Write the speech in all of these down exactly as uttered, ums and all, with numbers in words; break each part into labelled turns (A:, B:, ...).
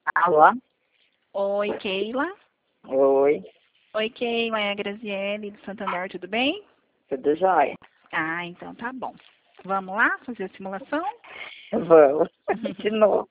A: Alô?
B: Oi, Keila.
A: Oi,
B: Oi, Keila, é a Graziele do Santander, tudo bem?
A: tudo jóia?
B: Ah, então tá bom. Vamos lá fazer a simulação?
A: Vamos, de novo.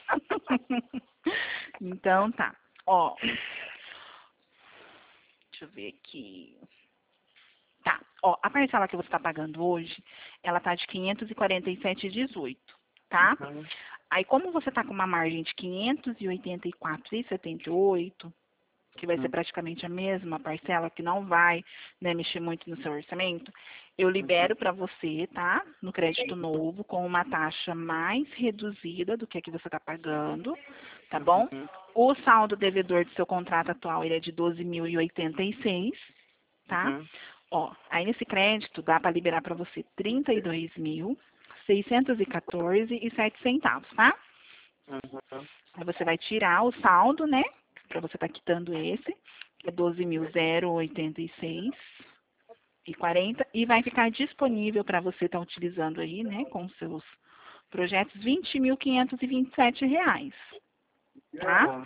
B: Então tá. Ó, deixa eu ver aqui. Tá, ó, a parcela que você está pagando hoje, ela tá de quinhentos e quarenta e sete reais e dezoito, tá?
A: Uhum,
B: Aí, como você tá com uma margem de quinhentos e oitenta e quatro reais e setenta e oito, que vai ser
A: uhum,
B: praticamente a mesma parcela, que não vai, né, mexer muito no seu orçamento, eu
A: uhum,
B: libero para você, tá? No crédito novo, com uma taxa mais reduzida do que a que você está pagando, tá bom?
A: uhum,
B: O saldo devedor do seu contrato atual ele é de doze mil e oitenta e seis, tá?
A: uhum,
B: Ó, aí nesse crédito dá para liberar para você trinta e dois mil seiscentos e quatorze e sete centavos, tá?
A: uhum.
B: Aí você vai tirar o saldo, né? Para você estar quitando esse, que é doze mil oitenta e seis e quarenta, e vai ficar disponível para você estar utilizando aí, né, com seus projetos, vinte mil quinhentos e vinte e sete reais, tá?
A: Tá.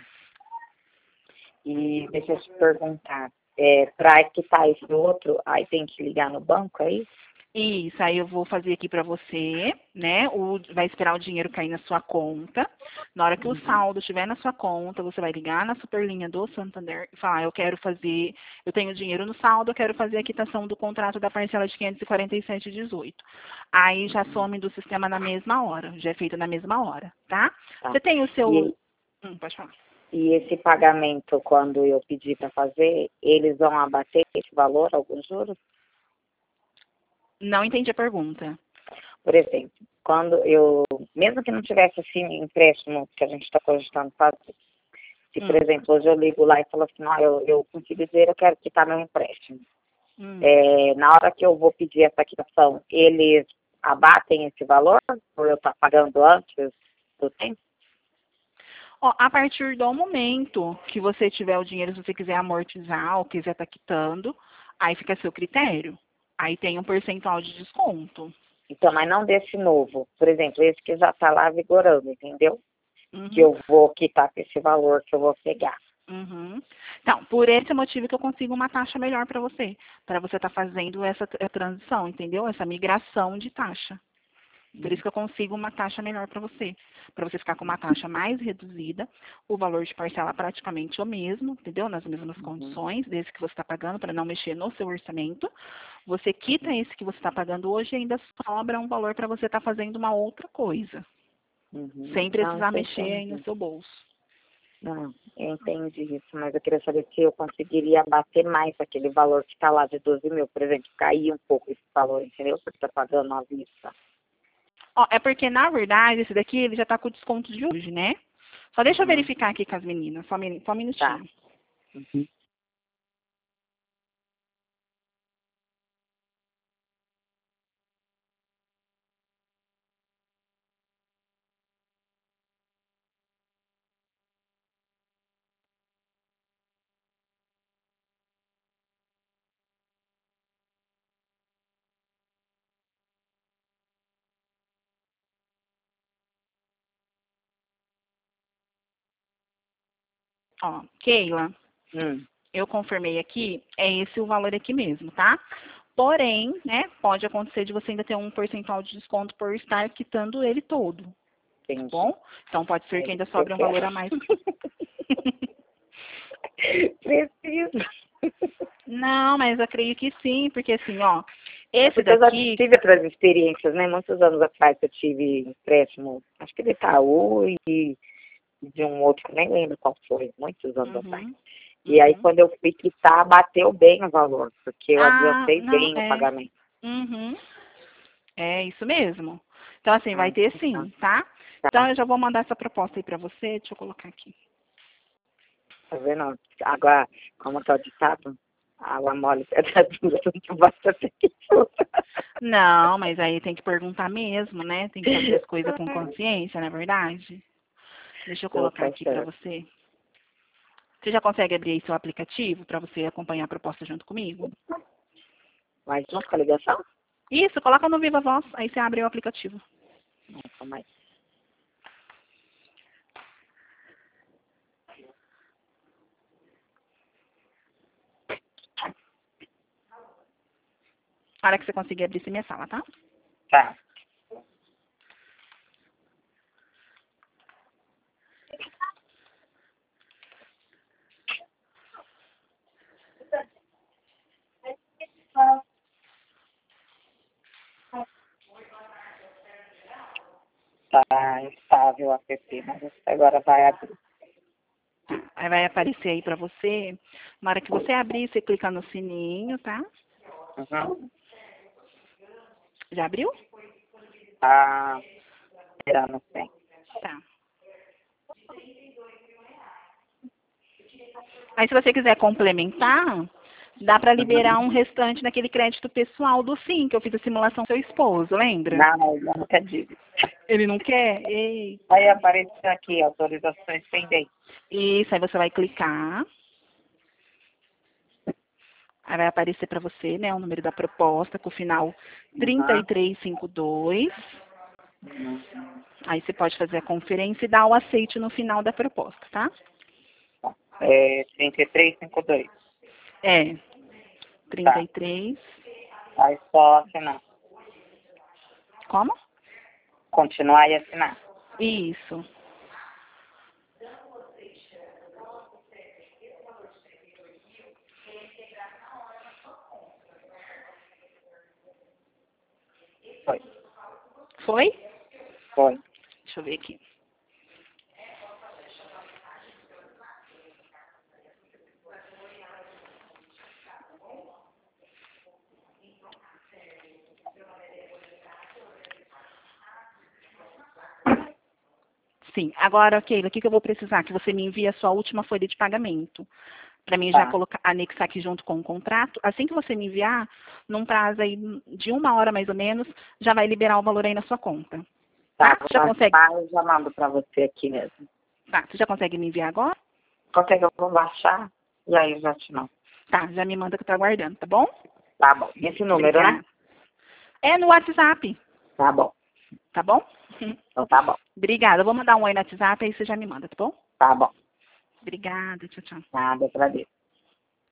A: E deixa eu te perguntar, é, para quitar esse outro, aí tem que ligar no banco aí?
B: Isso, aí eu vou fazer aqui para você, né? O, vai esperar o dinheiro cair na sua conta. Na hora que o
A: Uhum,
B: saldo estiver na sua conta, você vai ligar na superlinha do Santander e falar, eu quero fazer, eu tenho dinheiro no saldo, eu quero fazer a quitação do contrato da parcela de quinhentos e quarenta e sete reais e dezoito. Aí já
A: uhum.
B: some do sistema na mesma hora, já é feito na mesma hora, tá?
A: Tá.
B: Você tem o seu...
A: E,
B: Hum, pode falar.
A: e esse pagamento, quando eu pedir para fazer, eles vão abater esse valor, alguns juros?
B: Não entendi a pergunta.
A: Por exemplo, quando eu, mesmo que não tivesse assim empréstimo que a gente está cogitando fazer, se, por
B: Hum,
A: exemplo, hoje eu ligo lá e falo assim, não, eu, eu consigo dizer, eu quero quitar meu empréstimo.
B: hum.
A: É, na hora que eu vou pedir essa quitação, eles abatem esse valor, por eu estar pagando antes do tempo?
B: Ó, a partir do momento que você tiver o dinheiro, se você quiser amortizar ou quiser estar quitando, aí fica a seu critério. Aí tem um percentual de desconto.
A: Então, mas não desse novo. Por exemplo, esse que já está lá vigorando, entendeu? Que
B: Uhum,
A: eu vou quitar com esse valor que eu vou pegar.
B: uhum. Então, por esse motivo que eu consigo uma taxa melhor para você, para você estar fazendo essa t- transição, entendeu? Essa migração de taxa. Por isso que eu consigo uma taxa melhor para você. Para você ficar com uma taxa mais reduzida, o valor de parcela praticamente o mesmo, entendeu? Nas mesmas
A: Uhum,
B: condições desse que você está pagando, para não mexer no seu orçamento. Você quita
A: uhum,
B: esse que você está pagando hoje e ainda sobra um valor para você estar fazendo uma outra coisa,
A: uhum.
B: sem
A: Não,
B: precisar
A: isso eu
B: mexer aí no
A: entendi.
B: seu bolso.
A: Não, eu entendi isso, mas eu queria saber se eu conseguiria bater mais aquele valor que está lá de doze mil, por exemplo, cair um pouco esse valor, entendeu? Porque está pagando à vista.
B: Ó, é porque, na verdade, esse daqui ele já está com desconto de hoje, né? Só deixa eu
A: Uhum,
B: verificar aqui com as meninas, só, um só um
A: tá.
B: minutinho.
A: Uhum.
B: Ó, Keila,
A: Hum,
B: eu confirmei aqui, é esse o valor aqui mesmo, tá? Porém, né, pode acontecer de você ainda ter um percentual de desconto por estar quitando ele todo, tá
A: entendi.
B: bom? Então pode ser
A: É
B: que
A: isso
B: ainda
A: que eu
B: sobre um valor
A: quero.
B: a mais.
A: Preciso.
B: Não, mas eu creio que sim, porque assim, ó,
A: É
B: esse
A: porque eu já
B: daqui,
A: tive outras experiências, né? Muitos anos atrás eu tive empréstimo, acho que de Itaú e de um outro, que nem lembro qual foi, muitos anos atrás.
B: uhum,
A: E aí,
B: uhum.
A: quando eu fui quitar, bateu bem o valor, porque eu
B: Ah,
A: adiantei
B: não,
A: bem o
B: é,
A: pagamento.
B: uhum, é isso mesmo. Então assim,
A: Ah,
B: vai ter
A: então tá.
B: sim, tá? Então
A: Tá,
B: eu já vou mandar essa proposta aí pra você, deixa eu colocar aqui.
A: tá vendo? Agora, como tá o ditado, água mole, pedra dura, não basta ter que
B: Não, mas aí tem que perguntar mesmo, né? Tem que fazer as coisas com consciência, não é verdade? Deixa eu
A: Então,
B: colocar
A: tá
B: aqui pra
A: certo.
B: você. Você já consegue abrir aí seu aplicativo pra você acompanhar a proposta junto comigo?
A: Mas junto com a ligação?
B: Isso, coloca no Viva Voz, aí você abre o aplicativo.
A: Não, calma aí.
B: A hora que você conseguir abrir, você me fala, tá?
A: Tá. Tá estável o app, mas agora vai abrir.
B: Aí vai aparecer aí pra você. Na hora que você abrir, você clica no sininho, tá?
A: Uhum.
B: Já abriu?
A: Tá esperando sim.
B: Tá. Aí se você quiser complementar, dá pra liberar um restante daquele crédito pessoal do Sim, que eu fiz a simulação do seu esposo, lembra?
A: Não, eu nunca digo.
B: Ele não quer? Eita.
A: Aí apareceu aqui, autorizações pendentes.
B: Isso, aí você vai clicar. Aí vai aparecer para você, né, o número da proposta com o final trinta e três cinquenta e dois.
A: Uhum.
B: Aí você pode fazer a conferência e dar o aceite no final da proposta, tá?
A: É trinta e três cinquenta e dois.
B: É, trinta e três.
A: Aí só assinar.
B: Como?
A: Continuar e assinar.
B: Isso.
A: Foi.
B: Foi?
A: Foi.
B: Deixa eu ver aqui. Sim. Agora, Keila, o que que eu vou precisar? Que você me envie a sua última folha de pagamento. Para mim já
A: Tá.
B: colocar, anexar aqui junto com o contrato. Assim que você me enviar, num prazo aí de uma hora mais ou menos, já vai liberar o valor aí na sua conta.
A: Tá,
B: Tá?
A: vou
B: Já consegue?
A: baixar, eu já mando pra você aqui mesmo.
B: Tá, você já consegue me enviar agora?
A: Consegue, eu vou baixar e aí eu já te mando.
B: Tá, já me manda que eu tô aguardando, tá bom?
A: Tá bom. Esse número, né?
B: Obrigada. É no WhatsApp,
A: Tá bom.
B: tá bom?
A: Então tá bom.
B: Obrigada. Eu vou mandar um oi no WhatsApp, aí você já me manda, tá bom?
A: Tá bom.
B: Obrigada, tchau, tchau.
A: Nada, agradeço.